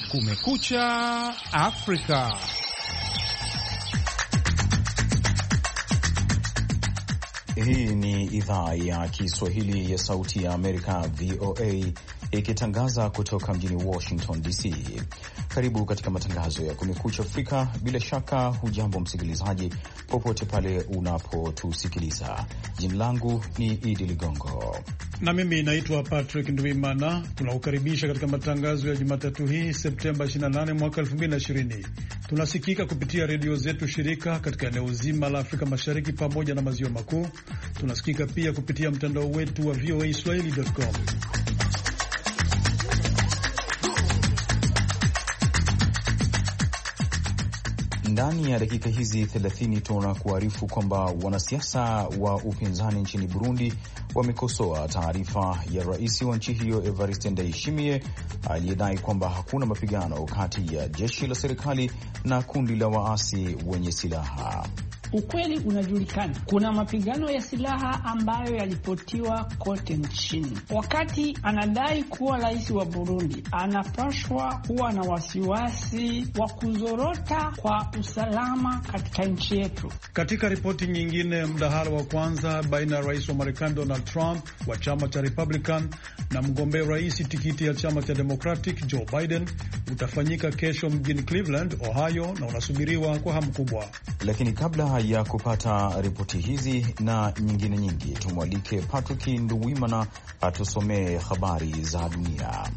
Kumekucha Afrika. Hii ni idhaa ya Kiswahili ya Sauti ya Amerika, VOA, ikitangaza kutoka mjini Washington DC. Karibu katika matangazo ya Kumekucha Afrika. Bila shaka hujambo msikilizaji, popote pale unapotusikiliza. Jina langu ni Idi Ligongo na mimi naitwa Patrick Ndwimana. Tunaukaribisha katika matangazo ya Jumatatu hii Septemba 28 mwaka 2020. Tunasikika kupitia redio zetu shirika katika eneo zima la Afrika Mashariki pamoja na maziwa makuu. Tunasikika pia kupitia mtandao wetu wa voaswahili.com. Ndani ya dakika hizi 30 tunakuarifu kwamba wanasiasa wa upinzani nchini Burundi wamekosoa taarifa ya rais wa nchi hiyo Evariste Ndayishimiye aliyedai kwamba hakuna mapigano kati ya jeshi la serikali na kundi la waasi wenye silaha. Ukweli unajulikana, kuna mapigano ya silaha ambayo yalipotiwa kote nchini. Wakati anadai kuwa rais wa Burundi, anapaswa kuwa na wasiwasi wa kuzorota kwa usalama katika nchi yetu. Katika ripoti nyingine, mdahalo wa kwanza baina ya rais wa Marekani Donald Trump wa chama cha Republican na mgombea rais tikiti ya chama cha Democratic Joe Biden utafanyika kesho mjini Cleveland, Ohio, na unasubiriwa kwa hamu kubwa. Lakini kabla ya kupata ripoti hizi na nyingine nyingi, tumwalike Patrick Nduwimana atusomee habari za dunia.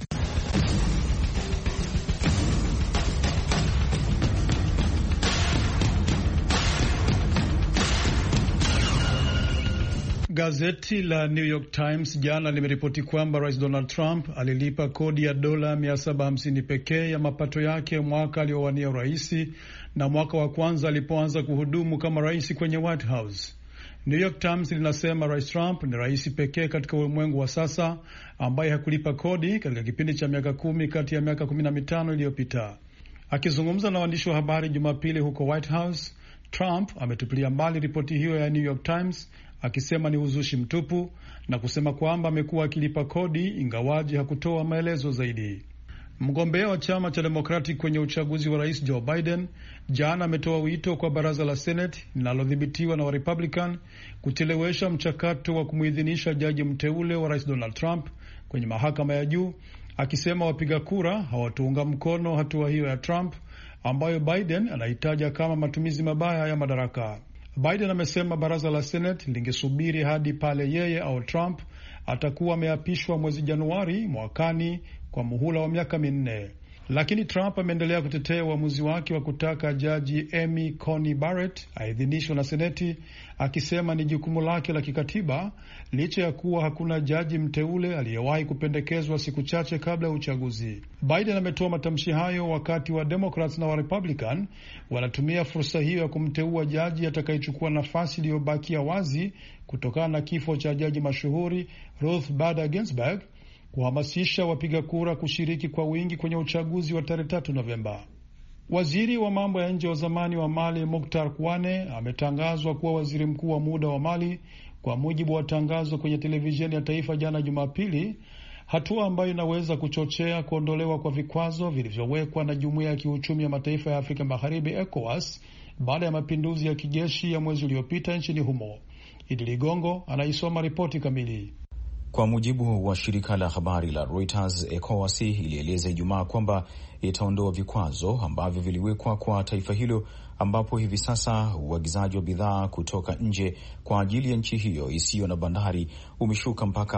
Gazeti la New York Times jana limeripoti kwamba Rais Donald Trump alilipa kodi ya dola 750 pekee ya mapato yake mwaka aliowania uraisi na mwaka wa kwanza alipoanza kuhudumu kama rais kwenye White House. New York Times linasema Rais Trump ni rais pekee katika ulimwengu wa sasa ambaye hakulipa kodi katika kipindi cha miaka 10 kati ya miaka 15 iliyopita. Akizungumza na waandishi wa habari Jumapili huko White House, Trump ametupilia mbali ripoti hiyo ya New York Times akisema ni uzushi mtupu na kusema kwamba amekuwa akilipa kodi ingawaji hakutoa maelezo zaidi. Mgombea wa chama cha Democratic kwenye uchaguzi wa rais Joe Biden jana ametoa wito kwa baraza la Senate linalodhibitiwa na wa Republican kuchelewesha mchakato wa kumuidhinisha jaji mteule wa rais Donald Trump kwenye mahakama ya juu, akisema wapiga kura hawatuunga mkono hatua hiyo ya Trump ambayo Biden anahitaja kama matumizi mabaya ya madaraka. Biden amesema baraza la Senate lingesubiri hadi pale yeye au Trump atakuwa ameapishwa mwezi Januari mwakani kwa muhula wa miaka 4. Lakini Trump ameendelea kutetea uamuzi wake wa kutaka jaji Amy Coney Barrett aidhinishwe na Seneti, akisema ni jukumu lake la kikatiba licha ya kuwa hakuna jaji mteule aliyewahi kupendekezwa siku chache kabla ya uchaguzi. Biden ametoa matamshi hayo wakati wa Democrats na wa Republican wanatumia fursa hiyo ya kumteua jaji atakayechukua nafasi iliyobakia wazi kutokana na kifo cha jaji mashuhuri Ruth Bader Ginsburg, kuhamasisha wapiga kura kushiriki kwa wingi kwenye uchaguzi wa tarehe 3 Novemba. Waziri wa mambo ya nje wa zamani wa Mali Mokhtar Kouane ametangazwa kuwa waziri mkuu wa muda wa Mali kwa mujibu wa tangazo kwenye televisheni ya taifa jana Jumapili, hatua ambayo inaweza kuchochea kuondolewa kwa vikwazo vilivyowekwa na Jumuiya ya Kiuchumi ya Mataifa ya Afrika Magharibi ECOWAS baada ya mapinduzi ya kijeshi ya mwezi uliopita nchini humo. Idi Ligongo anaisoma ripoti kamili. Kwa mujibu wa shirika la habari la Reuters, ECOWAS ilieleza Ijumaa kwamba itaondoa vikwazo ambavyo viliwekwa kwa taifa hilo, ambapo hivi sasa uagizaji wa bidhaa kutoka nje kwa ajili ya nchi hiyo isiyo na bandari umeshuka mpaka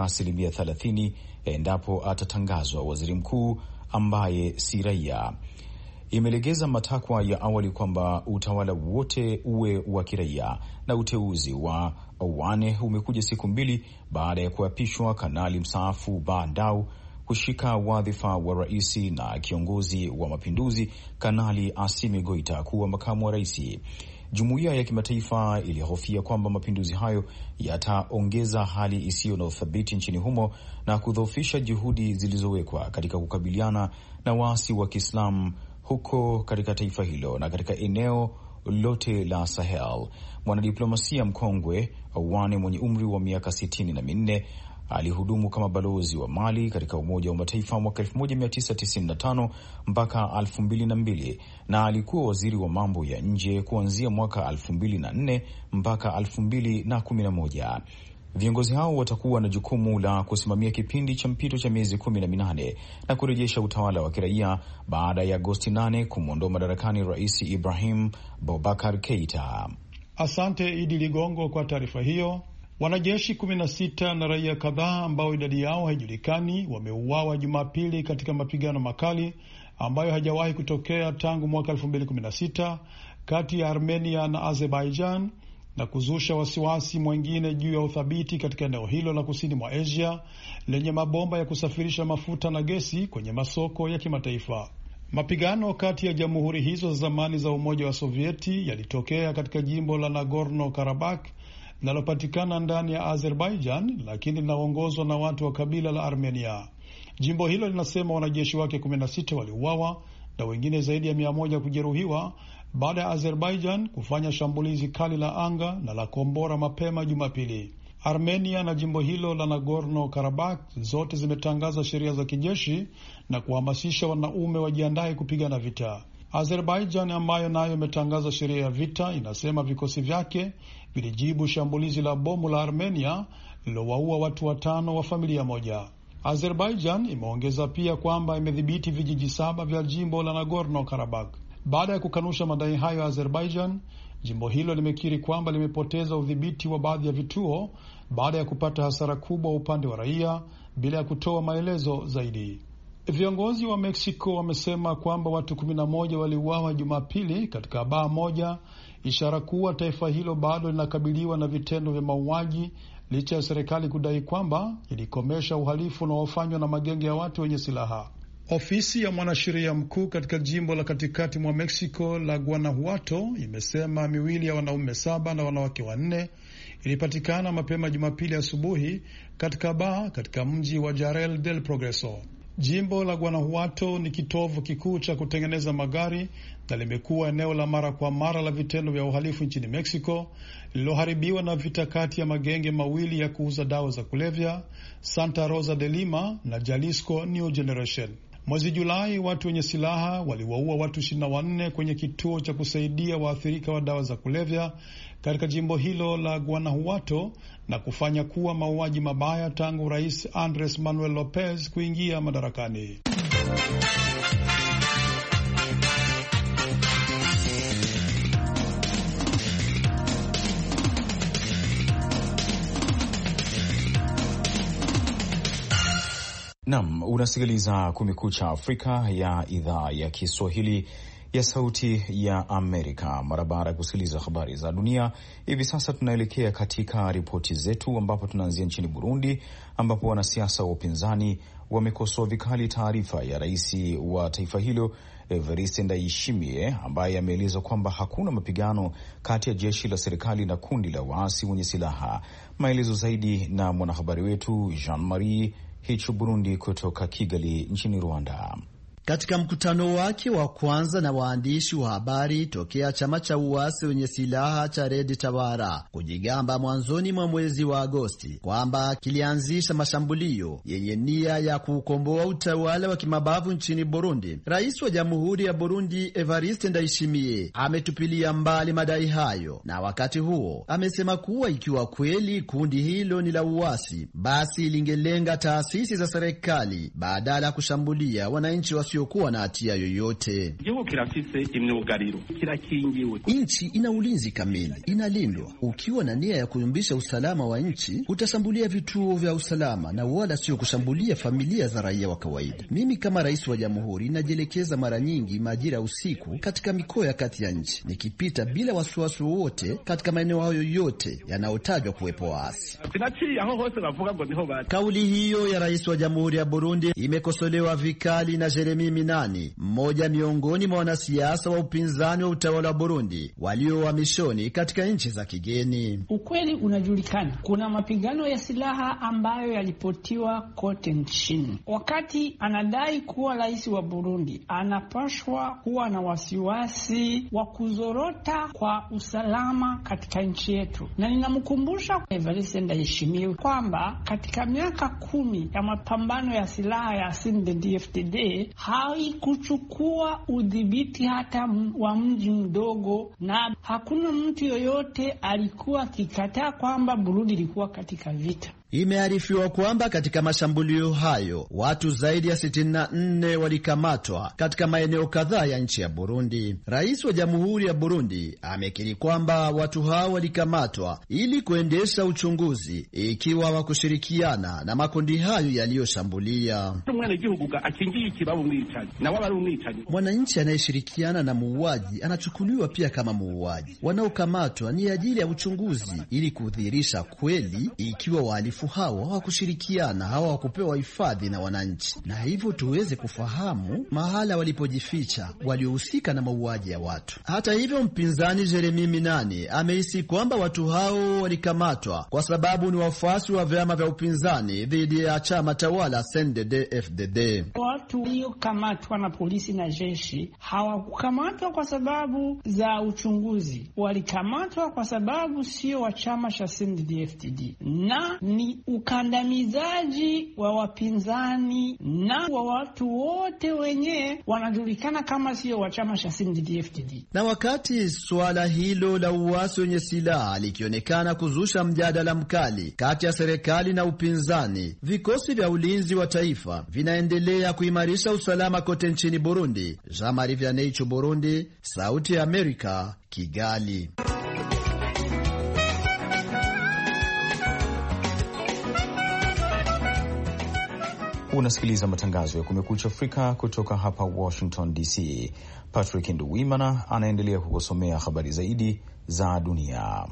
30% endapo atatangazwa waziri mkuu ambaye si raia. Imelegeza matakwa ya awali kwamba utawala wote uwe wa kiraia, na uteuzi wa Kouane umekuja siku 2 baada ya kuapishwa kanali mstaafu Ba Ndao kushika wadhifa wa rais na kiongozi wa mapinduzi Kanali Assimi Goita kuwa makamu wa rais. Jumuiya ya kimataifa ilihofia kwamba mapinduzi hayo yataongeza hali isiyo na uthabiti nchini humo na kudhoofisha juhudi zilizowekwa katika kukabiliana na waasi wa Kiislamu huko katika taifa hilo na katika eneo lote la Sahel. Mwanadiplomasia mkongwe Kouane mwenye umri wa miaka 64 Alihudumu kama balozi wa Mali katika Umoja wa Mataifa mwaka 1995 mpaka 2002 na alikuwa waziri wa mambo ya nje kuanzia mwaka 2004 mpaka 2011. Viongozi hao watakuwa na jukumu la kusimamia kipindi cha mpito cha miezi 18 na kurejesha utawala wa kiraia baada ya Agosti 8 kumwondoa madarakani Rais Ibrahim Boubacar Keita. Asante Idi Ligongo kwa taarifa hiyo. Wanajeshi 16 na raia kadhaa ambao idadi yao haijulikani wameuawa Jumapili katika mapigano makali ambayo hajawahi kutokea tangu mwaka 2016 kati ya Armenia na Azerbaijan na kuzusha wasiwasi mwingine juu ya uthabiti katika eneo hilo la kusini mwa Asia lenye mabomba ya kusafirisha mafuta na gesi kwenye masoko ya kimataifa. Mapigano kati ya jamhuri hizo za zamani za Umoja wa Sovieti yalitokea katika jimbo la Nagorno-Karabakh linalopatikana ndani ya Azerbaijan lakini linaongozwa na watu wa kabila la Armenia. Jimbo hilo linasema wanajeshi wake 16 waliuawa na wengine zaidi ya 100 kujeruhiwa baada ya Azerbaijan kufanya shambulizi kali la anga na la kombora mapema Jumapili. Armenia na jimbo hilo la Nagorno-Karabakh zote zimetangaza sheria za kijeshi na kuhamasisha wanaume wajiandae kupigana vita. Azerbaijan ambayo nayo imetangaza sheria ya vita inasema vikosi vyake vilijibu shambulizi la bomu la Armenia lilowaua watu 5 wa familia moja. Azerbaijan imeongeza pia kwamba imedhibiti vijiji 7 vya jimbo la Nagorno-Karabakh. Baada ya kukanusha madai hayo ya Azerbaijan, jimbo hilo limekiri kwamba limepoteza udhibiti wa baadhi ya vituo baada ya kupata hasara kubwa upande wa raia bila ya kutoa maelezo zaidi. Viongozi wa Mexico wamesema kwamba watu 11 waliuawa Jumapili katika baa moja, ishara kuwa taifa hilo bado linakabiliwa na vitendo vya mauaji licha ya serikali kudai kwamba ilikomesha uhalifu unaofanywa na magenge ya watu wenye silaha. Ofisi ya mwanasheria mkuu katika jimbo la katikati mwa Mexico la Guanajuato imesema miili ya wanaume 7 na wanawake 4 ilipatikana mapema Jumapili asubuhi katika baa katika mji wa Jarel del Progreso. Jimbo la Guanajuato ni kitovu kikuu cha kutengeneza magari na limekuwa eneo la mara kwa mara la vitendo vya uhalifu nchini Mexico lililoharibiwa na vita kati ya magenge mawili ya kuuza dawa za kulevya, Santa Rosa de Lima na Jalisco New Generation. Mwezi Julai watu wenye silaha waliwaua watu 24 kwenye kituo cha kusaidia waathirika wa dawa za kulevya katika jimbo hilo la Guanajuato na kufanya kuwa mauaji mabaya tangu Rais Andres Manuel Lopez kuingia madarakani. Naam, unasikiliza Kumekucha Afrika ya idhaa ya Kiswahili ya Sauti ya Amerika. Mara baada ya kusikiliza habari za dunia, hivi sasa tunaelekea katika ripoti zetu, ambapo tunaanzia nchini Burundi, ambapo wanasiasa wa upinzani wamekosoa vikali taarifa ya rais wa taifa hilo Evariste Ndayishimiye, ambaye ameeleza kwamba hakuna mapigano kati ya jeshi la serikali na kundi la waasi wenye silaha. Maelezo zaidi na mwanahabari wetu Jean-Marie Hichu Burundi kutoka Kigali nchini Rwanda. Katika mkutano wake wa kwanza na waandishi wa habari tokea chama cha uasi wenye silaha cha Red Tabara kujigamba mwanzoni mwa mwezi wa Agosti kwamba kilianzisha mashambulio yenye nia ya kuukomboa utawala wa kimabavu nchini Burundi, rais wa Jamhuri ya Burundi Evariste Ndayishimiye ametupilia mbali madai hayo, na wakati huo amesema kuwa ikiwa kweli kundi hilo ni la uasi, basi lingelenga taasisi za serikali badala ya kushambulia wananchi wasiokuwa na hatia yoyote. Nchi ina ulinzi kamili, inalindwa. Ukiwa na nia ya kuyumbisha usalama wa nchi, utashambulia vituo vya usalama na wala sio kushambulia familia za raia wa kawaida. Mimi kama rais wa jamhuri najielekeza mara nyingi majira usiku katika mikoa ya kati ya nchi, nikipita bila wasiwasi wowote katika maeneo hayo yote yanayotajwa kuwepo waasi. Kauli hiyo ya rais wa jamhuri ya Burundi imekosolewa vikali na Jeremy Jeremy Minani, mmoja miongoni mwa wanasiasa wa upinzani wa utawala wa Burundi walio uhamishoni katika nchi za kigeni. Ukweli unajulikana, kuna mapigano ya silaha ambayo yalipotiwa kote nchini. Wakati anadai kuwa rais wa Burundi, anapaswa kuwa na wasiwasi wa kuzorota kwa usalama katika nchi yetu. Na ninamkumbusha Evariste Ndayishimiye kwamba katika miaka 10 ya mapambano ya silaha ya CNDD-FDD haikuchukua udhibiti hata wa mji mdogo, na hakuna mtu yoyote alikuwa akikataa kwamba Burundi ilikuwa katika vita. Imearifiwa kwamba katika mashambulio hayo watu zaidi ya 64 walikamatwa katika maeneo kadhaa ya nchi ya Burundi. Rais wa Jamhuri ya Burundi amekiri kwamba watu hao walikamatwa ili kuendesha uchunguzi ikiwa hawakushirikiana na makundi hayo yaliyoshambulia. Mwananchi anayeshirikiana na muuaji anachukuliwa pia kama muuaji. Wanaokamatwa ni ajili ya uchunguzi ili kudhihirisha kweli ikiwa wahalifu hao hawakushirikiana, hawakupewa hifadhi na wananchi, na hivyo tuweze kufahamu mahala walipojificha waliohusika na mauaji ya watu. Hata hivyo, mpinzani Jeremy Minani amehisi kwamba watu hao walikamatwa kwa sababu ni wafuasi wa vyama vya upinzani dhidi ya chama tawala CNDD-FDD. Watu waliokamatwa na polisi na jeshi hawakukamatwa kwa sababu za uchunguzi, walikamatwa kwa sababu sio wa chama cha CNDD-FDD, na ni ukandamizaji wa wapinzani na wa watu wote wenye wanajulikana kama sio wa chama cha CNDD-FDD. Na wakati suala hilo la uasi wenye silaha likionekana kuzusha mjadala mkali kati ya serikali na upinzani, vikosi vya ulinzi wa taifa vinaendelea kuimarisha usalama kote nchini Burundi. Jean-Marie Vianney, Burundi, Sauti ya Amerika, Kigali. Unasikiliza matangazo ya Kumekucha Afrika kutoka hapa Washington DC. Patrick Nduwimana anaendelea kukusomea habari zaidi za dunia.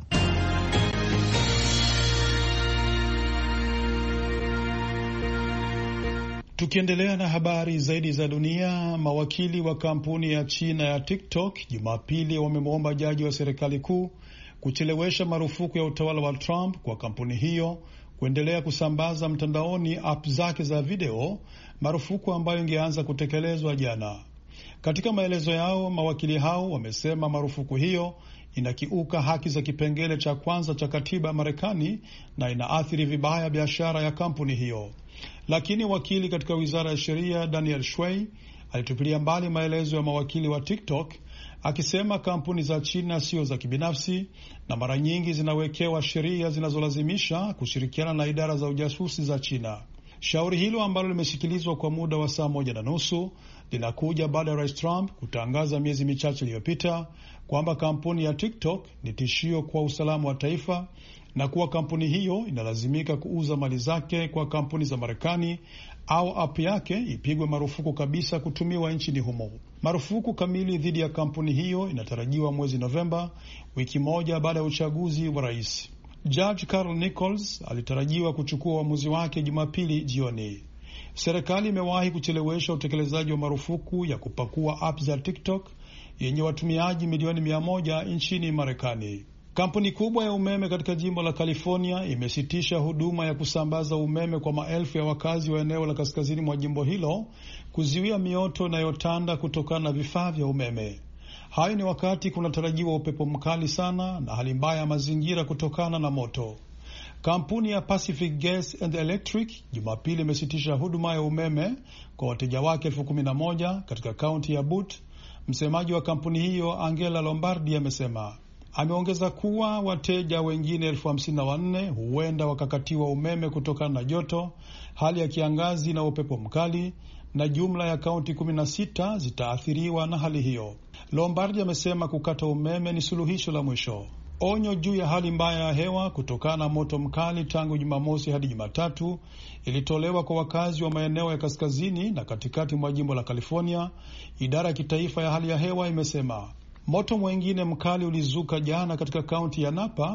Tukiendelea na habari zaidi za dunia, mawakili wa kampuni ya China ya TikTok Jumapili wamemwomba jaji wa serikali kuu kuchelewesha marufuku ya utawala wa Trump kwa kampuni hiyo kuendelea kusambaza mtandaoni app zake za video, marufuku ambayo ingeanza kutekelezwa jana. Katika maelezo yao, mawakili hao wamesema marufuku hiyo inakiuka haki za kipengele cha kwanza cha katiba ya Marekani na inaathiri vibaya biashara ya kampuni hiyo. Lakini wakili katika wizara ya sheria Daniel Shui alitupilia mbali maelezo ya mawakili wa TikTok akisema kampuni za China sio za kibinafsi na mara nyingi zinawekewa sheria zinazolazimisha kushirikiana na idara za ujasusi za China. Shauri hilo ambalo limesikilizwa kwa muda wa saa 1.5 linakuja baada ya Rais Trump kutangaza miezi michache iliyopita kwamba kampuni ya TikTok ni tishio kwa usalama wa taifa na kuwa kampuni hiyo inalazimika kuuza mali zake kwa kampuni za Marekani au app yake ipigwe marufuku kabisa kutumiwa nchini humo. Marufuku kamili dhidi ya kampuni hiyo inatarajiwa mwezi Novemba, wiki moja baada ya uchaguzi wa rais. Judge Carl Nichols alitarajiwa kuchukua uamuzi wake Jumapili jioni. Serikali imewahi kuchelewesha utekelezaji wa marufuku ya kupakua app za TikTok yenye watumiaji milioni 100 nchini Marekani. Kampuni kubwa ya umeme katika jimbo la California imesitisha huduma ya kusambaza umeme kwa maelfu ya wakazi wa eneo la kaskazini mwa jimbo hilo, kuzuia mioto inayotanda kutokana na vifaa vya umeme. Hayo ni wakati kunatarajiwa upepo mkali sana na hali mbaya ya mazingira kutokana na moto. Kampuni ya Pacific Gas and Electric Jumapili imesitisha huduma ya umeme kwa wateja wake 11,000 katika kaunti ya Butte. Msemaji wa kampuni hiyo Angela Lombardi amesema. Ameongeza kuwa wateja wengine 54,000 huenda wakakatiwa umeme kutokana na joto, hali ya kiangazi na upepo mkali, na jumla ya kaunti 16 zitaathiriwa na hali hiyo. Lombardi amesema kukata umeme ni suluhisho la mwisho. Onyo juu ya hali mbaya ya hewa kutokana na moto mkali tangu Jumamosi hadi Jumatatu ilitolewa kwa wakazi wa maeneo ya kaskazini na katikati mwa jimbo la California. Idara ya kitaifa ya hali ya hewa imesema moto mwengine mkali ulizuka jana katika kaunti ya Napa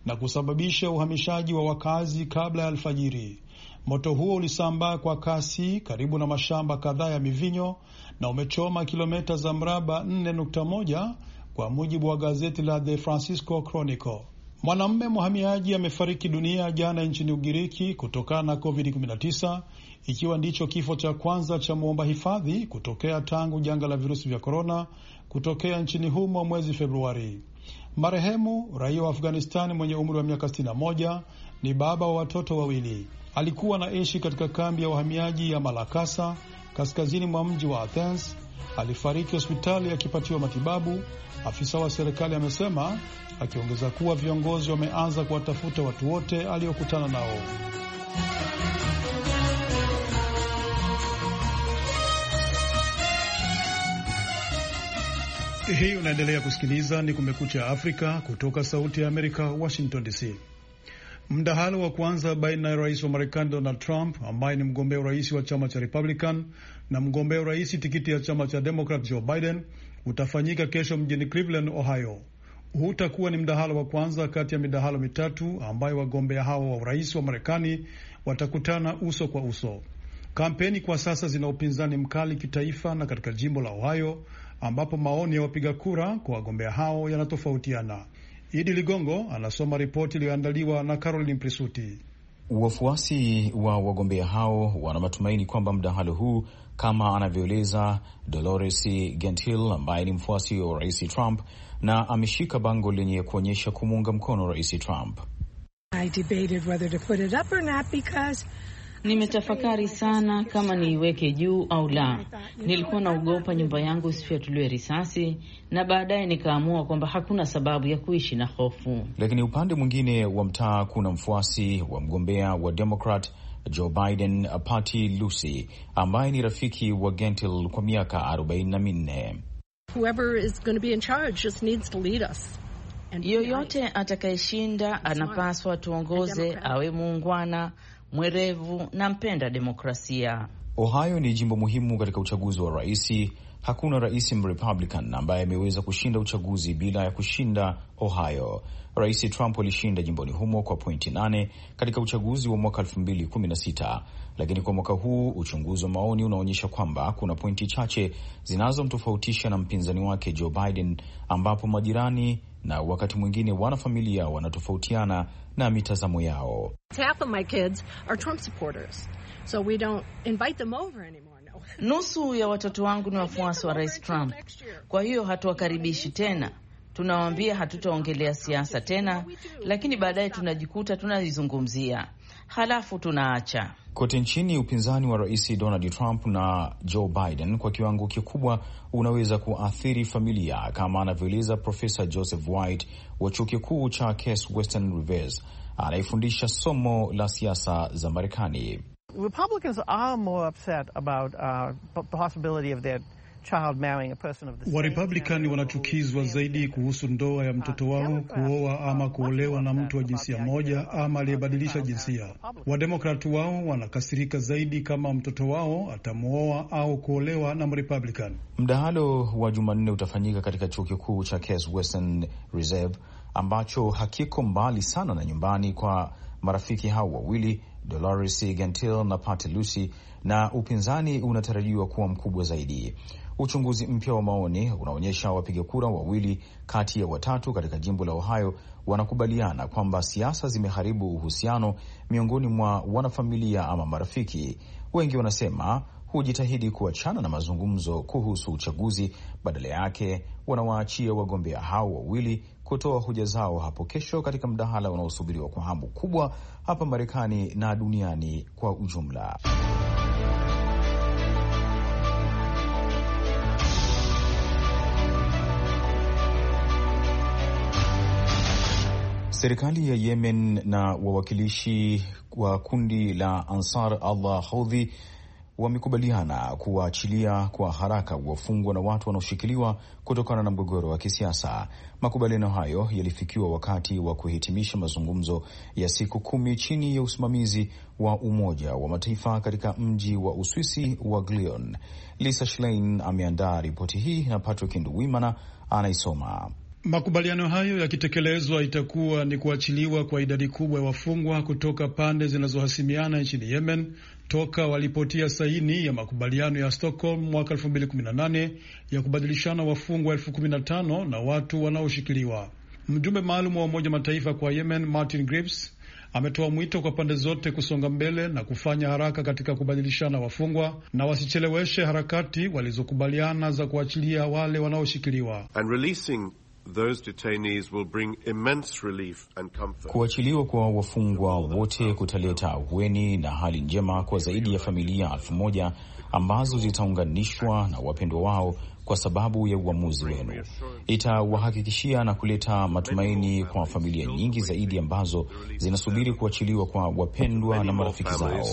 na kusababisha uhamishaji wa wakazi kabla ya alfajiri. Moto huo ulisambaa kwa kasi karibu na mashamba kadhaa ya mivinyo na umechoma kilomita za mraba 4.1 kwa mujibu wa gazeti la The Francisco Chronicle. Mwanamume mhamiaji amefariki dunia jana nchini Ugiriki kutokana na COVID-19, ikiwa ndicho kifo cha kwanza cha muomba hifadhi kutokea tangu janga la virusi vya korona kutokea nchini humo mwezi Februari. Marehemu raia wa Afghanistan mwenye umri wa miaka 61 ni baba wa watoto wawili. Alikuwa anaishi katika kambi ya wahamiaji ya Malakasa kaskazini mwa mji wa Athens. Alifariki hospitali akipatiwa matibabu, afisa wa serikali amesema, akiongeza kuwa viongozi wameanza kuwatafuta watu wote aliokutana nao. Hii unaendelea kusikiliza ni Kumekucha Afrika kutoka Sauti ya Amerika, Washington DC. Mdahalo wa kwanza baina ya rais wa Marekani Donald Trump ambaye ni mgombea urais wa chama cha Republican na mgombea urais tikiti ya chama cha Democrat Joe Biden utafanyika kesho mjini Cleveland, Ohio. Huu utakuwa ni mdahalo wa kwanza kati ya midahalo mitatu ambayo wagombea hao wa urais wa Marekani watakutana uso kwa uso. Kampeni kwa sasa zina upinzani mkali kitaifa na katika jimbo la Ohio ambapo maoni ya wapiga kura kwa wagombea hao yanatofautiana. Idi Ligongo anasoma ripoti iliyoandaliwa na Caroline Prisuti. Wafuasi wa wagombea hao wana matumaini kwamba mdahalo huu, kama anavyoeleza Dolores Gentile ambaye ni mfuasi wa Rais Trump na ameshika bango lenye kuonyesha kumuunga mkono Rais Trump. I debated whether to put it up or not because nimetafakari sana kama niiweke juu au la. Nilikuwa naogopa nyumba yangu isifyatuliwe risasi na baadaye nikaamua kwamba hakuna sababu ya kuishi na hofu. Lakini upande mwingine wa mtaa kuna mfuasi wa mgombea wa Democrat Joe Biden, Patty Lucy, ambaye ni rafiki wa Gentile kwa miaka 44. Whoever is going to be in charge just needs to lead us. Yoyote atakayeshinda anapaswa tuongoze, awe muungwana, mwerevu na mpenda demokrasia. Ohio ni jimbo muhimu katika uchaguzi wa rais. Hakuna rais Republican ambaye ameweza kushinda uchaguzi bila ya kushinda Ohio. Rais Trump alishinda jimboni humo kwa pointi 8 katika uchaguzi wa mwaka 2016, lakini kwa mwaka huu uchunguzi wa maoni unaonyesha kwamba kuna pointi chache zinazomtofautisha na mpinzani wake Joe Biden, ambapo majirani na wakati mwingine wanafamilia wanatofautiana na mitazamo yao. Half of my kids are Trump supporters, so we don't invite them over anymore. Nusu ya watoto wangu ni wafuasi wa Rais Trump, kwa hiyo hatuwakaribishi tena. Tunawaambia hatutaongelea siasa tena, lakini baadaye tunajikuta tunalizungumzia, halafu tunaacha. Kote nchini upinzani wa Rais Donald Trump na Joe Biden kwa kiwango kikubwa unaweza kuathiri familia, kama anavyoeleza Profesa Joseph White wa chuo kikuu cha Case Western Reserve anayefundisha somo la siasa za Marekani. Republicans are more upset about the possibility of their child marrying a person of the same. Warepublikani wanachukizwa zaidi kuhusu ndoa ya mtoto wao kuoa ama kuolewa na mtu wa jinsia moja ama aliyebadilisha jinsia. Wademokrati wao wanakasirika zaidi kama mtoto wao atamuoa au kuolewa na Mrepublican. Mdahalo wa Jumanne utafanyika katika chuo kikuu cha Case Western Reserve ambacho hakiko mbali sana na nyumbani kwa marafiki hao wawili, Dolores Gentile na Patty Lucy, na upinzani unatarajiwa kuwa mkubwa zaidi. Uchunguzi mpya wa maoni unaonyesha wapiga kura wawili kati ya watatu katika jimbo la Ohio wanakubaliana kwamba siasa zimeharibu uhusiano miongoni mwa wanafamilia ama marafiki. Wengi wanasema hujitahidi kuachana na mazungumzo kuhusu uchaguzi, badala yake wanawaachia wagombea hao wawili kutoa hoja zao hapo kesho katika mdahalo unaosubiriwa kwa hamu kubwa hapa Marekani na duniani kwa ujumla. Serikali ya Yemen na wawakilishi wa kundi la Ansar Allah Houthi wamekubaliana kuwaachilia kwa haraka wafungwa na watu wanaoshikiliwa kutokana na mgogoro wa kisiasa. Makubaliano hayo yalifikiwa wakati wa kuhitimisha mazungumzo ya siku 10 chini ya usimamizi wa Umoja wa Mataifa katika mji wa Uswisi wa Glion. Lisa Schlein ameandaa ripoti hii na Patrick Nduwimana anaisoma. Makubaliano hayo yakitekelezwa, itakuwa ni kuachiliwa kwa idadi kubwa ya wafungwa kutoka pande zinazohasimiana nchini Yemen toka walipotia saini ya makubaliano ya Stockholm mwaka 2018 ya kubadilishana wafungwa 15,000 na watu wanaoshikiliwa. Mjumbe maalum wa Umoja Mataifa kwa Yemen, Martin Griffiths, ametoa mwito kwa pande zote kusonga mbele na kufanya haraka katika kubadilishana wafungwa na wasicheleweshe harakati walizokubaliana za kuachilia wale wanaoshikiliwa. Those detainees will bring immense relief and comfort. Kuachiliwa kwa wafungwa wote kutaleta ahueni na hali njema kwa zaidi ya familia 1,000 ambazo zitaunganishwa na wapendwa wao kwa sababu ya uamuzi wenu. Itawahakikishia na kuleta matumaini kwa familia nyingi zaidi ambazo zinasubiri kuachiliwa kwa wapendwa na marafiki zao.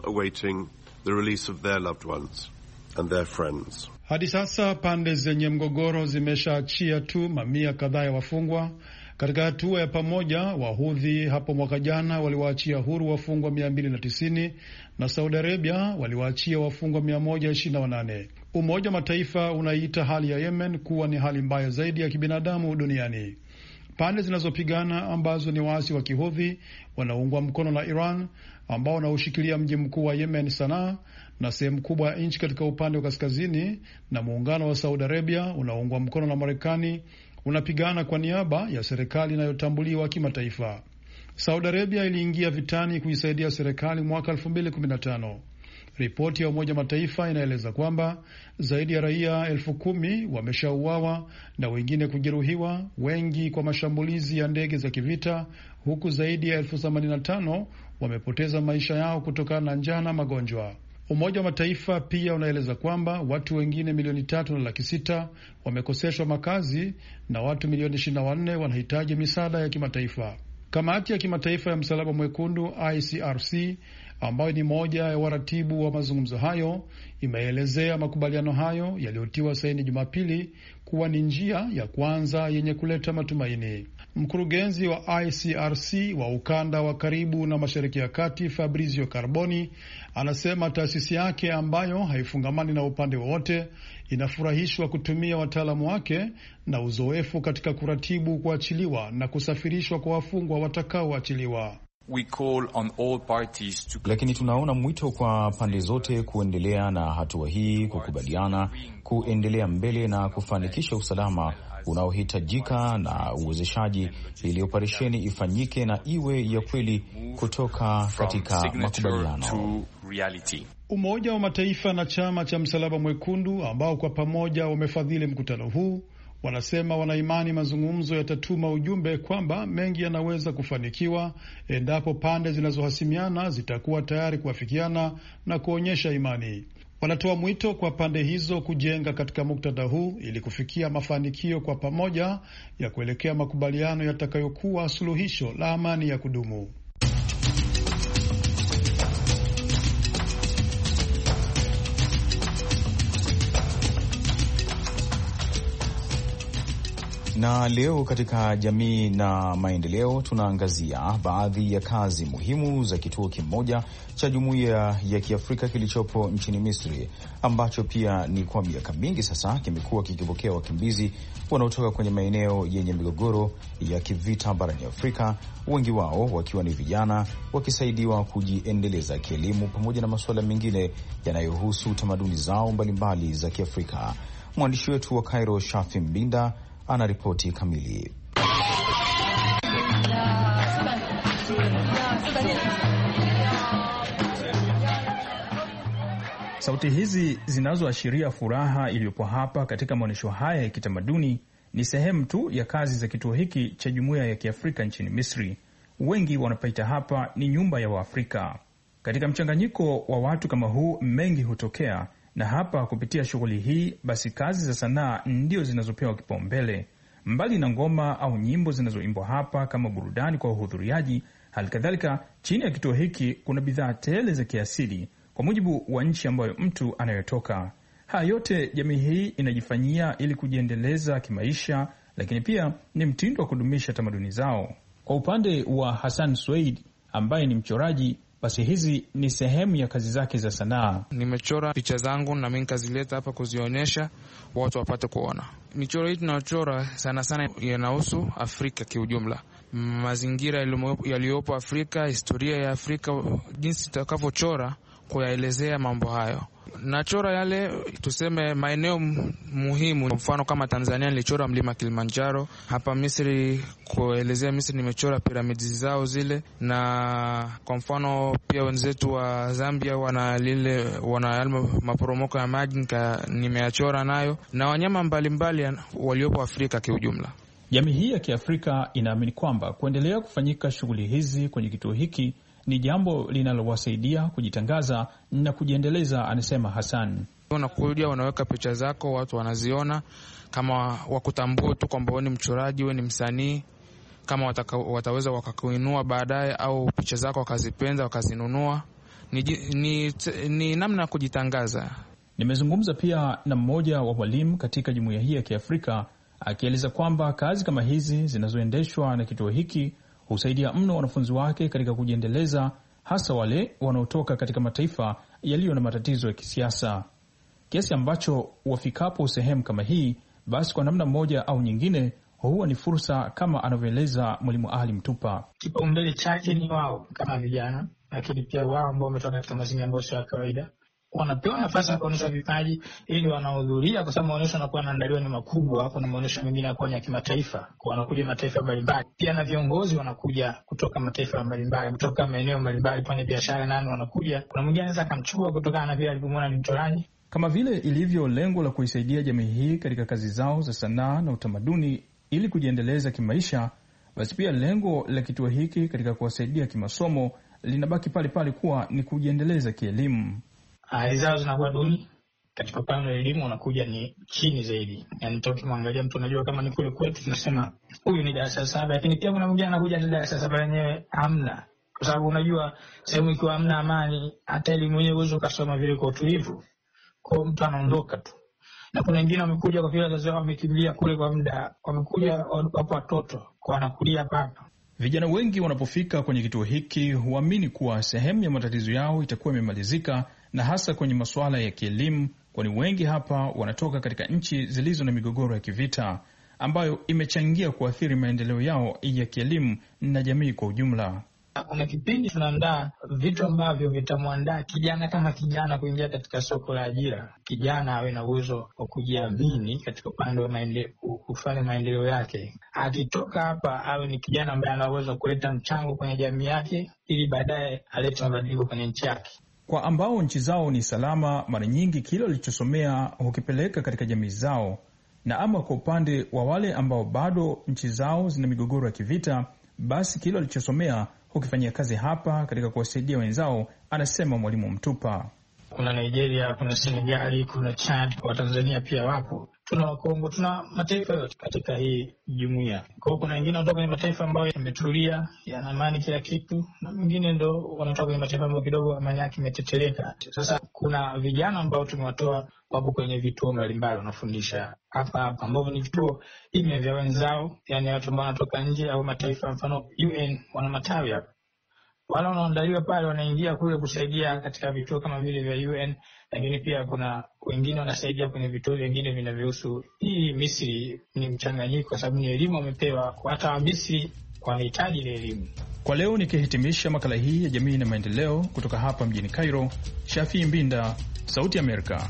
Hadi sasa pande zenye mgogoro zimeshaachia tu mamia kadhaa ya wafungwa. Katika hatua ya pamoja, Wahudhi hapo mwaka jana waliwaachia huru wafungwa 290 na Saudi Arabia waliwaachia wafungwa 128. Umoja wa Mataifa unaiita hali ya Yemen kuwa ni hali mbaya zaidi ya kibinadamu duniani. Pande zinazopigana ambazo ni waasi wa Kihudhi wanaungwa mkono na Iran ambao wanaushikilia mji mkuu wa Yemen, Sanaa, na sehemu kubwa ya nchi katika upande wa kaskazini, na muungano wa Saudi Arabia unaungwa mkono na Marekani unapigana kwa niaba ya serikali inayotambuliwa kimataifa. Saudi Arabia iliingia vitani kuisaidia serikali mwaka 2015. Ripoti ya Umoja Mataifa inaeleza kwamba zaidi ya raia 10,000 wameshauawa na wengine kujeruhiwa, wengi kwa mashambulizi ya ndege za kivita, huku zaidi ya 85,000 wamepoteza maisha yao kutokana na njaa na magonjwa. Umoja wa Mataifa pia unaeleza kwamba watu wengine 3.6 wamekoseshwa makazi na watu 24 wanahitaji misaada ya kimataifa. Kamati ya kimataifa ya Msalaba Mwekundu ICRC, ambayo ni moja ya waratibu wa mazungumzo hayo, imeelezea makubaliano hayo yaliyotiwa saini Jumapili kuwa ni njia ya kwanza yenye kuleta matumaini. Mkurugenzi wa ICRC wa ukanda wa karibu na Mashariki ya Kati, Fabrizio Carboni, anasema taasisi yake ambayo haifungamani na upande wowote inafurahishwa kutumia wataalamu wake na uzoefu katika kuratibu kuachiliwa na kusafirishwa kwa wafungwa watakaoachiliwa. Lakini tunaona mwito kwa pande zote kuendelea na hatua hii, kukubaliana, kuendelea mbele na kufanikisha usalama unaohitajika na uwezeshaji ili operesheni ifanyike na iwe ya kweli kutoka katika makubaliano. Umoja wa Mataifa na chama cha Msalaba Mwekundu ambao kwa pamoja wamefadhili mkutano huu wanasema wanaimani mazungumzo yatatuma ujumbe kwamba mengi yanaweza kufanikiwa endapo pande zinazohasimiana zitakuwa tayari kuafikiana na kuonyesha imani. Wanatoa mwito kwa pande hizo kujenga katika muktadha huu ili kufikia mafanikio kwa pamoja ya kuelekea makubaliano yatakayokuwa suluhisho la amani ya kudumu. Na leo katika jamii na maendeleo tunaangazia baadhi ya kazi muhimu za kituo kimoja cha Jumuiya ya Kiafrika kilichopo nchini Misri, ambacho pia ni kwa miaka mingi sasa kimekuwa kikipokea wakimbizi wanaotoka kwenye maeneo yenye migogoro ya kivita barani Afrika, wengi wao wakiwa ni vijana, wakisaidiwa kujiendeleza kielimu pamoja na masuala mengine yanayohusu tamaduni zao mbalimbali za Kiafrika. Mwandishi wetu wa Cairo, Shafi Mbinda, ana ripoti kamili. Sauti hizi zinazoashiria furaha iliyopo hapa katika maonyesho haya ya kitamaduni ni sehemu tu ya kazi za kituo hiki cha Jumuiya ya Kiafrika nchini Misri. Wengi wanapaita hapa ni nyumba ya Waafrika. Katika mchanganyiko wa watu kama huu, mengi hutokea, na hapa kupitia shughuli hii basi kazi za sanaa ndio zinazopewa kipaumbele. Mbali na ngoma au nyimbo zinazoimbwa hapa kama burudani kwa wahudhuriaji, halikadhalika chini ya kituo hiki kuna bidhaa tele za kiasili kwa mujibu wa nchi ambayo mtu anayotoka. Haya yote jamii hii inajifanyia ili kujiendeleza kimaisha, lakini pia ni mtindo wa kudumisha tamaduni zao. Kwa upande wa Hassan Sweid ambaye ni mchoraji, basi hizi ni sehemu ya kazi zake za sanaa. Nimechora picha zangu na mimi nikazileta hapa kuzionyesha watu wapate kuona. Michoro hii tunayochora sana sana yanahusu Afrika kiujumla, mazingira yaliyopo Afrika, historia ya Afrika, jinsi tutakavyochora kuyaelezea mambo hayo. Nachora yale tuseme maeneo muhimu, mfano kama Tanzania nilichora mlima Kilimanjaro, hapa Misri kuelezea Misri nimechora piramidi zao zile, na kwa mfano pia wenzetu wa Zambia wana maporomoko ya maji nimeyachora nayo, na wanyama mbalimbali waliopo Afrika kiujumla. Jamii hii ya Kiafrika inaamini kwamba kuendelea kufanyika shughuli hizi kwenye kituo hiki ni jambo linalowasaidia kujitangaza na kujiendeleza, anasema Hassan. Unakuja unaweka picha zako, watu wanaziona, kama wakutambua tu kwamba wewe ni mchoraji, wewe ni msanii, kama wataweza wakakuinua baadaye, au picha zako wakazipenda wakazinunua, ni namna ya kujitangaza. Nimezungumza pia na mmoja wa walimu katika jumuiya hii ya Kiafrika akieleza kwamba kazi kama hizi zinazoendeshwa na kituo hiki husaidia mno wanafunzi wake katika kujiendeleza, hasa wale wanaotoka katika mataifa yaliyo na matatizo ya kisiasa, kiasi ambacho wafikapo sehemu kama hii, basi kwa namna moja au nyingine huwa ni fursa, kama anavyoeleza Mwalimu Ali Mtupa. Kipaumbele chake ni wao kama vijana, lakini pia wao ambao wametoka katika mazingira ambayo sio ya kawaida wanapewa nafasi ya kuonyesha vipaji ili wanahudhuria, kwa sababu maonyesho yanakuwa yanaandaliwa ni makubwa. Kuna maonyesho mengine yanakuwa ya kimataifa, wanakuja mataifa mbalimbali, pia na viongozi wanakuja kutoka mataifa mbalimbali, kutoka maeneo mbalimbali, kwenye biashara nani wanakuja. Kuna mwingine anaweza kumchukua kutokana na vile alivyomwona ni mchoraji. Kama vile ilivyo lengo la kuisaidia jamii hii katika kazi zao za sanaa na utamaduni ili kujiendeleza kimaisha, basi pia lengo la kituo hiki katika kuwasaidia kimasomo linabaki pale pale kuwa ni kujiendeleza kielimu. Hali zao zinakuwa duni katika upande wa elimu, wanakuja ni chini zaidi. Yani toki mwangalia mtu, unajua kama ni kule kwetu tunasema huyu ni darasa 7, lakini pia kuna mwingine anakuja ni darasa 7 yenyewe hamna, kwa sababu unajua sehemu ikiwa hamna amani, hata elimu yenyewe uwezo ukasoma vile kwa utulivu, kwa mtu anaondoka tu. Na kuna wengine wamekuja kwa vile wazazi wao wamekimbilia kule kwa muda, wamekuja wapo watoto kwa wanakulia hapa. Vijana wengi wanapofika kwenye kituo hiki huamini kuwa sehemu ya matatizo yao itakuwa imemalizika, na hasa kwenye masuala ya kielimu, kwani wengi hapa wanatoka katika nchi zilizo na migogoro ya kivita ambayo imechangia kuathiri maendeleo yao ya kielimu na jamii kwa ujumla. Kuna kipindi tunaandaa vitu ambavyo vitamwandaa kijana kama kijana kuingia katika soko la ajira. Kijana awe na uwezo wa kujiamini katika upande wa kufanya maendeleo yake. Akitoka hapa awe ni kijana ambaye ana uwezo wa kuleta mchango kwenye jamii yake ili baadaye alete mabadiliko kwenye nchi yake. Kwa ambao nchi zao ni salama, mara nyingi kile walichosomea hukipeleka katika jamii zao, na ama kwa upande wa wale ambao bado nchi zao zina migogoro ya kivita, basi kile walichosomea hukifanyia kazi hapa katika kuwasaidia wenzao, anasema Mwalimu Mtupa. Kuna Nigeria, kuna Senegali, kuna Chad, wa Tanzania pia wapo. Tuna Wakongo, tuna mataifa yote katika hii jumuiya. Kwa hiyo kuna wengine wanatoka kwenye mataifa ambayo yametulia, yana amani kila kitu, na wengine ndo wanatoka kwenye mataifa ambayo kidogo amani yake imeteteleka. Sasa kuna vijana ambao tumewatoa, wapo kwenye vituo mbalimbali wanafundisha hapa ambao ni vituo hivi vya wenzao, yani watu ambao wanatoka nje au mataifa, mfano UN wana matawi hapa. Wale wanaandaliwa pale wanaingia kule kusaidia katika vituo kama vile vya UN, lakini pia kuna wengine wanasaidia kwenye vituo vingine vinavyohusu hii Misri. Ni mchanganyiko kwa sababu ni elimu wamepewa, hata wa Misri wanahitaji ile elimu. Kwa leo nikihitimisha makala hii ya jamii na maendeleo kutoka hapa mjini Cairo, Shafi Mbinda, Sauti Amerika.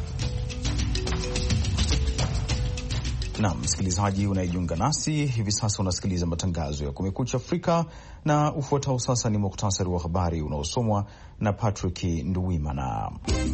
Na msikilizaji unayejiunga nasi hivi sasa, unasikiliza matangazo ya Kumekucha Afrika, na ufuatao sasa ni muhtasari wa habari unaosomwa na Patrick Nduwimana.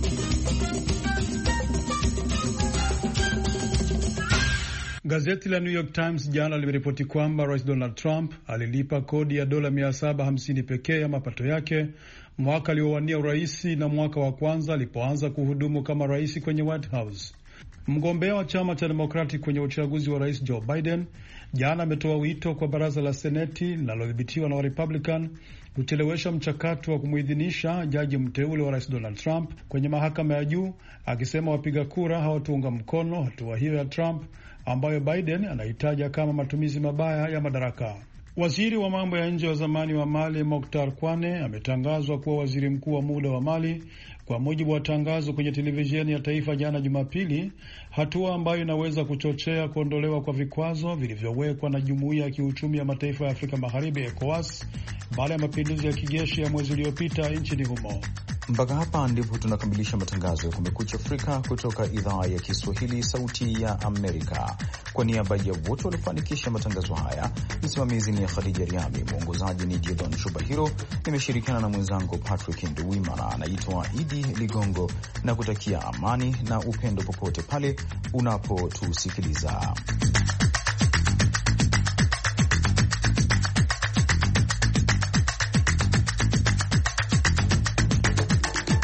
Gazeti la New York Times jana limeripoti kwamba Rais Donald Trump alilipa kodi ya dola 750 pekee ya mapato yake mwaka aliowania uraisi na mwaka wa kwanza alipoanza kuhudumu kama rais kwenye White House. Mgombea wa chama cha Democratic kwenye uchaguzi wa rais Joe Biden jana ametoa wito kwa baraza la Seneti linalodhibitiwa na Republican kuchelewesha mchakato wa kumuidhinisha jaji mteule wa rais Donald Trump kwenye mahakama ya juu, akisema wapiga kura hawataunga mkono hatua hiyo ya Trump ambayo Biden anahitaja kama matumizi mabaya ya madaraka. Waziri wa mambo ya nje wa zamani wa Mali Mokhtar Kwane ametangazwa kuwa waziri mkuu wa muda wa Mali kwa mujibu wa tangazo kwenye televisheni ya taifa jana Jumapili, hatua ambayo inaweza kuchochea kuondolewa kwa vikwazo vilivyowekwa na Jumuiya ya Kiuchumi ya Mataifa ya Afrika Magharibi ECOWAS baada ya mapinduzi ya kijeshi ya mwezi uliopita nchini humo. Mpaka hapa ndipo tunakamilisha matangazo ya Kumekucha Afrika kutoka idhaa ya Kiswahili Sauti ya Amerika. Kwa niaba ya wote waliofanikisha matangazo haya, msimamizi ni Khadija Riami, mwongozaji ni Jidon Shubahiro, nimeshirikiana na mwenzangu Patrick Nduwimana. Anaitwa Idi Ligongo na kutakia amani na upendo popote pale unapotusikiliza.